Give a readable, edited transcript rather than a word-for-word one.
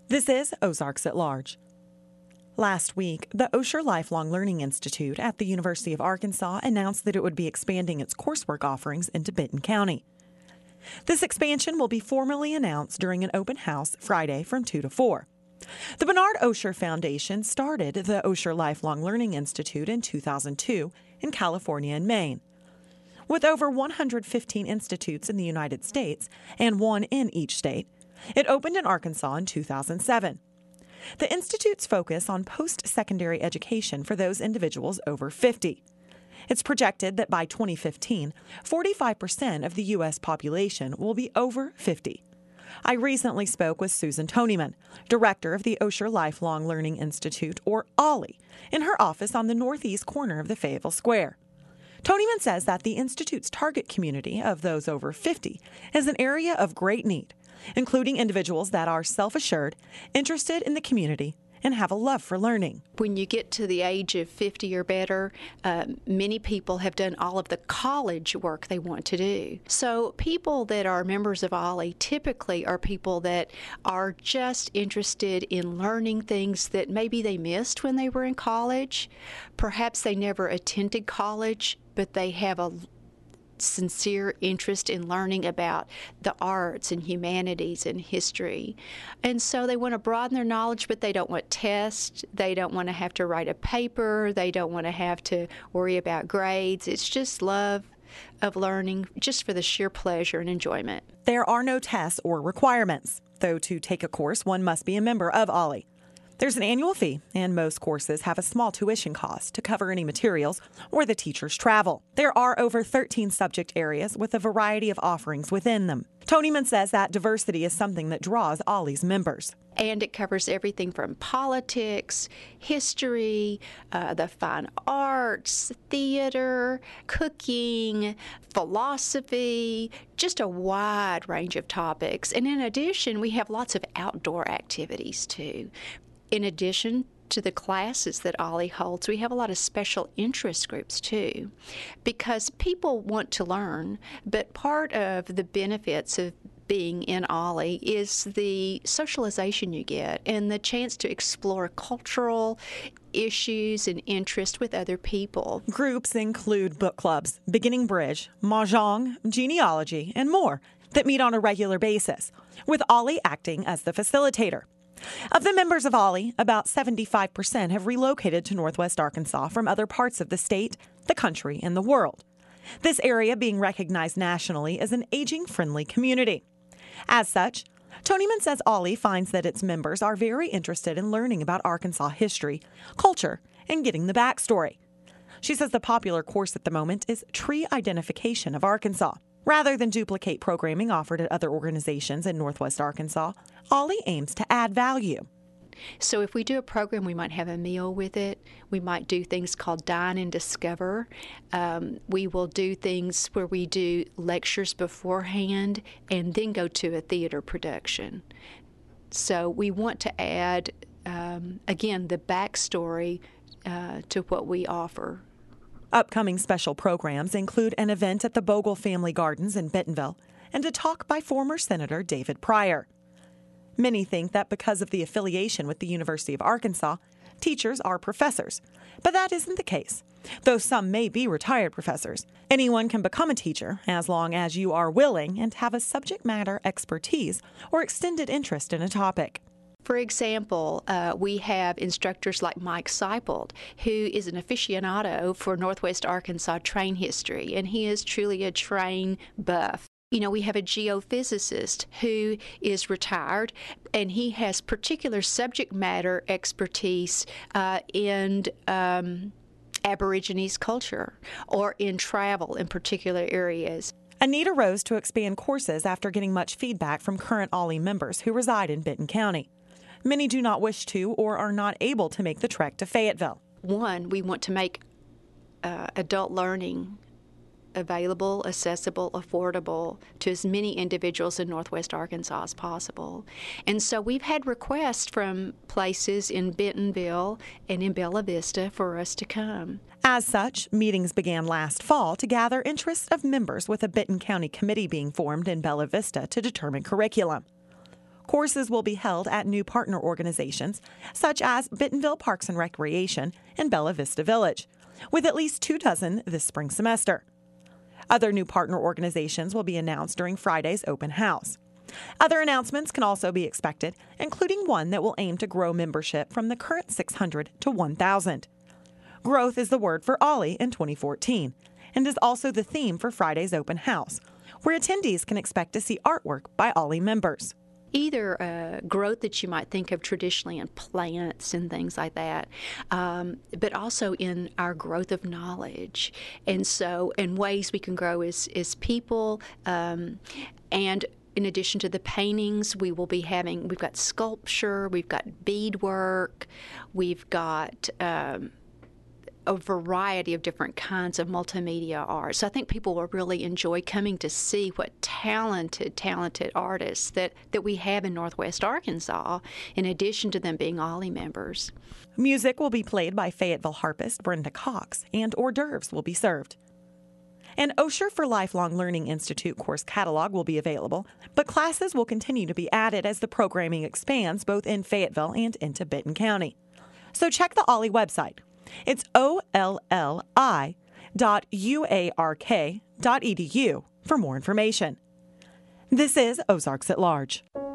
This is Ozarks at Large. Last week, the Osher Lifelong Learning Institute at the University of Arkansas announced that it would be expanding its coursework offerings into Benton County. This expansion will be formally announced during an open house Friday from 2 to 4. The Bernard Osher Foundation started the Osher Lifelong Learning Institute in 2002 in California and Maine. With over 115 institutes in the United States and one in each state, it opened in Arkansas in 2007. The Institute's focus on post-secondary education for those individuals over 50. It's projected that by 2015, 45% of the U.S. population will be over 50. I recently spoke with Susan Tonyman, director of the Osher Lifelong Learning Institute, or OLLI, in her office on the northeast corner of the Fayetteville Square. Tonyman says that the Institute's target community of those over 50 is an area of great need, including individuals that are self-assured, interested in the community, and have a love for learning. When you get to the age of 50 or better, many people have done all of the college work they want to do. So people that are members of OLLI typically are people that are just interested in learning things that maybe they missed when they were in college. Perhaps they never attended college, but they have a sincere interest in learning about the arts and humanities and history. And so they want to broaden their knowledge, but they don't want tests. They don't want to have to write a paper. They don't want to have to worry about grades. It's just love of learning, just for the sheer pleasure and enjoyment. There are no tests or requirements, though to take a course, one must be a member of OLLI. There's an annual fee, and most courses have a small tuition cost to cover any materials or the teacher's travel. There are over 13 subject areas with a variety of offerings within them. Tonyman says that diversity is something that draws OLLI's members. And it covers everything from politics, history, the fine arts, theater, cooking, philosophy, just a wide range of topics. And in addition, we have lots of outdoor activities too. In addition to the classes that OLLI holds, we have a lot of special interest groups too, because people want to learn, but part of the benefits of being in OLLI is the socialization you get and the chance to explore cultural issues and interest with other people. Groups include book clubs, beginning bridge, mahjong, genealogy, and more that meet on a regular basis, with OLLI acting as the facilitator. Of the members of OLLI, about 75% have relocated to Northwest Arkansas from other parts of the state, the country, and the world. This area being recognized nationally as an aging-friendly community. As such, Tonyman says OLLI finds that its members are very interested in learning about Arkansas history, culture, and getting the backstory. She says the popular course at the moment is Tree Identification of Arkansas. Rather than duplicate programming offered at other organizations in Northwest Arkansas, OLLI aims to add value. So if we do a program, we might have a meal with it. We might do things called Dine and Discover. We will do things where we do lectures beforehand and then go to a theater production. So we want to add, again, the backstory to what we offer. Upcoming special programs include an event at the Bogle Family Gardens in Bentonville and a talk by former Senator David Pryor. Many think that because of the affiliation with the University of Arkansas, teachers are professors, but that isn't the case. Though some may be retired professors, anyone can become a teacher as long as you are willing and have a subject matter expertise or extended interest in a topic. For example, we have instructors like Mike Seipold, who is an aficionado for Northwest Arkansas train history, and he is truly a train buff. You know, we have a geophysicist who is retired, and he has particular subject matter expertise in Aborigines culture or in travel in particular areas. Anita rose to expand courses after getting much feedback from current OLLI members who reside in Benton County. Many do not wish to or are not able to make the trek to Fayetteville. One, we want to make adult learning available, accessible, affordable to as many individuals in Northwest Arkansas as possible. And so we've had requests from places in Bentonville and in Bella Vista for us to come. As such, meetings began last fall to gather interest of members with a Benton County committee being formed in Bella Vista to determine curriculum. Courses will be held at new partner organizations such as Bentonville Parks and Recreation and Bella Vista Village, with at least 24 this spring semester. Other new partner organizations will be announced during Friday's open house. Other announcements can also be expected, including one that will aim to grow membership from the current 600 to 1,000. Growth is the word for OLLI in 2014 and is also the theme for Friday's open house, where attendees can expect to see artwork by OLLI members. Either growth that you might think of traditionally in plants and things like that, but also in our growth of knowledge. And so, in ways we can grow as people, and in addition to the paintings, we've got sculpture, we've got beadwork, we've got a variety of different kinds of multimedia art. So I think people will really enjoy coming to see what talented artists that we have in Northwest Arkansas, in addition to them being OLLI members. Music will be played by Fayetteville harpist Brenda Cox, and hors d'oeuvres will be served. An Osher for Lifelong Learning Institute course catalog will be available, but classes will continue to be added as the programming expands both in Fayetteville and into Benton County. So check the OLLI website. It's olli.uark.edu for more information. This is Ozarks at Large.